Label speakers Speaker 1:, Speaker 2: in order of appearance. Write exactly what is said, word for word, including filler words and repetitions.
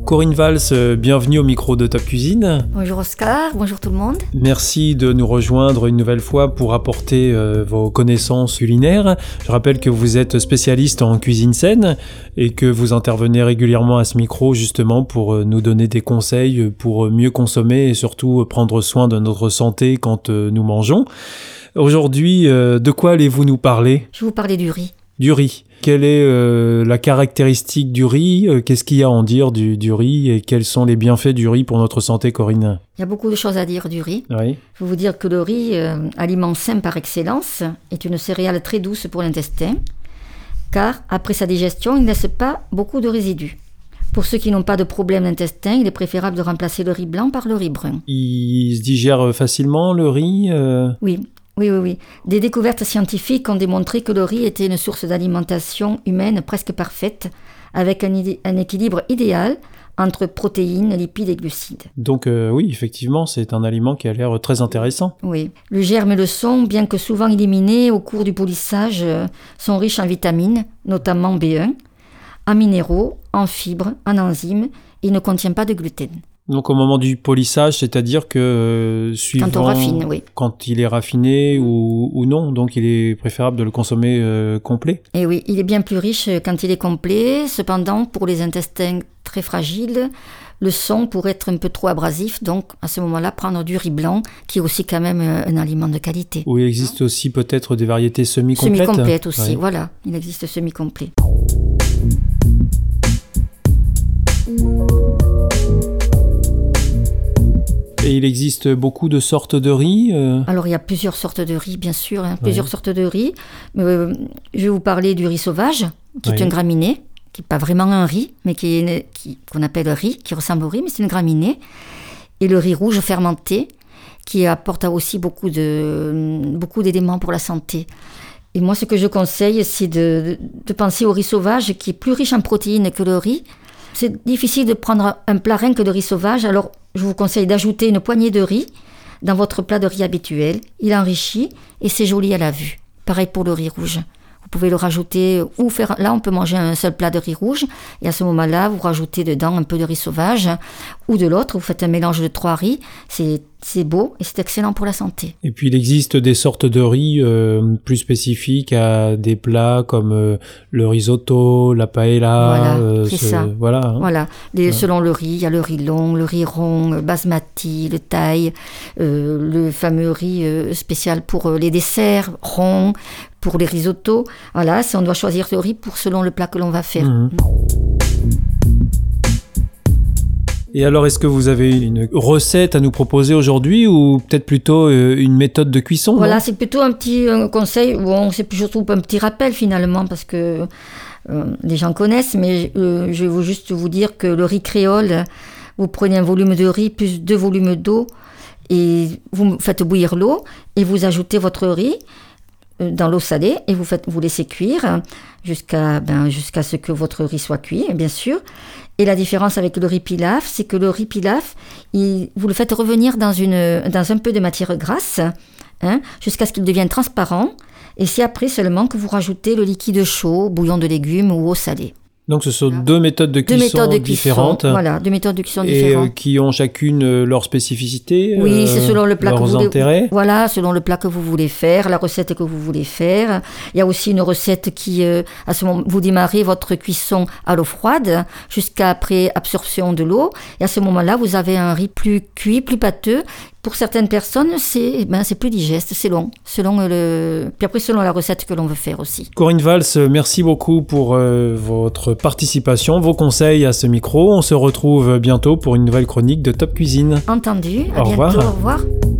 Speaker 1: Corinne Valls, bienvenue au micro de Top Cuisine.
Speaker 2: Bonjour Oscar, bonjour tout le monde.
Speaker 1: Merci de nous rejoindre une nouvelle fois pour apporter euh, vos connaissances culinaires. Je rappelle que vous êtes spécialiste en cuisine saine et que vous intervenez régulièrement à ce micro justement pour euh, nous donner des conseils pour mieux consommer et surtout prendre soin de notre santé quand euh, nous mangeons. Aujourd'hui, euh, de quoi allez-vous nous parler ?
Speaker 2: Je vais vous parler du riz.
Speaker 1: Du riz. Quelle est euh, la caractéristique du riz ? euh, Qu'est-ce qu'il y a à en dire du, du riz et quels sont les bienfaits du riz pour notre santé, Corinne ?
Speaker 2: Il y a beaucoup de choses à dire du riz.
Speaker 1: Oui.
Speaker 2: Je vais vous dire que le riz, euh, aliment sain par excellence, est une céréale très douce pour l'intestin, car après sa digestion, il ne laisse pas beaucoup de résidus. Pour ceux qui n'ont pas de problème d'intestin, il est préférable de remplacer le riz blanc par le riz brun.
Speaker 1: Il se digère facilement, le riz euh...
Speaker 2: Oui. Oui, oui, oui. Des découvertes scientifiques ont démontré que le riz était une source d'alimentation humaine presque parfaite, avec un, idé- un équilibre idéal entre protéines, lipides et glucides.
Speaker 1: Donc euh, oui, effectivement, c'est un aliment qui a l'air très intéressant.
Speaker 2: Oui. Le germe et le son, bien que souvent éliminés au cours du polissage, euh, sont riches en vitamines, notamment B un, en minéraux, en fibres, en enzymes, et il ne contient pas de gluten.
Speaker 1: Donc au moment du polissage, c'est-à-dire que euh, suivant
Speaker 2: Quand on raffine, oui.
Speaker 1: Quand il est raffiné ou, ou non, donc il est préférable de le consommer euh, complet.
Speaker 2: Et oui, il est bien plus riche quand il est complet. Cependant, pour les intestins très fragiles, le son pourrait être un peu trop abrasif. Donc à ce moment-là, prendre du riz blanc, qui est aussi quand même un aliment de qualité.
Speaker 1: Ou il existe aussi peut-être des variétés semi-complètes.
Speaker 2: Semi-complètes aussi,
Speaker 1: oui.
Speaker 2: Voilà. Il existe semi-complet.
Speaker 1: Et il existe beaucoup de sortes de riz euh...
Speaker 2: Alors, il y a plusieurs sortes de riz, bien sûr, hein, plusieurs
Speaker 1: oui.
Speaker 2: sortes de riz. Mais, euh, je vais vous parler du riz sauvage, qui
Speaker 1: oui.
Speaker 2: est un graminé, qui n'est pas vraiment un riz, mais qui est une, qui, qu'on appelle riz, qui ressemble au riz, mais c'est une graminée. Et le riz rouge fermenté, qui apporte aussi beaucoup, de, beaucoup d'éléments pour la santé. Et moi, ce que je conseille, c'est de, de penser au riz sauvage, qui est plus riche en protéines que le riz. C'est difficile de prendre un plat rien que de riz sauvage, alors je vous conseille d'ajouter une poignée de riz dans votre plat de riz habituel. Il enrichit et c'est joli à la vue. Pareil pour le riz rouge. Vous pouvez le rajouter ou faire... Là, on peut manger un seul plat de riz rouge et à ce moment-là, vous rajoutez dedans un peu de riz sauvage ou de l'autre. Vous faites un mélange de trois riz. C'est, c'est beau et c'est excellent pour la santé.
Speaker 1: Et puis, il existe des sortes de riz euh, plus spécifiques à des plats comme euh, le risotto, la paella.
Speaker 2: Voilà,
Speaker 1: euh,
Speaker 2: c'est
Speaker 1: ce...
Speaker 2: ça.
Speaker 1: Voilà. Hein.
Speaker 2: Voilà. Les,
Speaker 1: ouais.
Speaker 2: Selon le riz, il y a le riz long, le riz rond, le basmati, le thaï, euh, le fameux riz euh, spécial pour euh, les desserts, rond, pour les risottos. Voilà, si on doit choisir le riz pour selon le plat que l'on va faire.
Speaker 1: Mmh. Et alors, est-ce que vous avez une recette à nous proposer aujourd'hui ou peut-être plutôt une méthode de cuisson ?
Speaker 2: Voilà,
Speaker 1: non
Speaker 2: c'est plutôt un petit un conseil, bon, c'est surtout un petit rappel finalement parce que euh, les gens connaissent, mais euh, je vais vous, juste vous dire que le riz créole, vous prenez un volume de riz plus deux volumes d'eau et vous faites bouillir l'eau et vous ajoutez votre riz dans l'eau salée et vous, faites, vous laissez cuire jusqu'à, ben, jusqu'à ce que votre riz soit cuit, bien sûr. Et la différence avec le riz pilaf, c'est que le riz pilaf, il, vous le faites revenir dans, une, dans un peu de matière grasse hein, jusqu'à ce qu'il devienne transparent. Et c'est après seulement que vous rajoutez le liquide chaud, bouillon de légumes ou eau salée.
Speaker 1: Donc ce sont deux méthodes de cuisson
Speaker 2: deux méthodes de cuisson,
Speaker 1: différentes.
Speaker 2: Voilà, deux méthodes de cuisson
Speaker 1: et
Speaker 2: différentes.
Speaker 1: Et qui ont chacune euh, leur spécificité.
Speaker 2: Oui,
Speaker 1: euh,
Speaker 2: c'est selon le plat
Speaker 1: leurs
Speaker 2: que vous voulez.
Speaker 1: intérêts.
Speaker 2: Voilà, selon le plat que vous voulez faire, la recette que vous voulez faire. Il y a aussi une recette qui, euh, à ce moment, vous démarrez votre cuisson à l'eau froide jusqu'à après absorption de l'eau. Et à ce moment-là, vous avez un riz plus cuit, plus pâteux. Pour certaines personnes, c'est, ben, c'est plus digeste, c'est long, selon le, puis après selon la recette que l'on veut faire aussi.
Speaker 1: Corinne Valls, merci beaucoup pour euh, votre participation, vos conseils à ce micro. On se retrouve bientôt pour une nouvelle chronique de Top Cuisine.
Speaker 2: Entendu, à
Speaker 1: au
Speaker 2: bientôt,
Speaker 1: revoir.
Speaker 2: au revoir.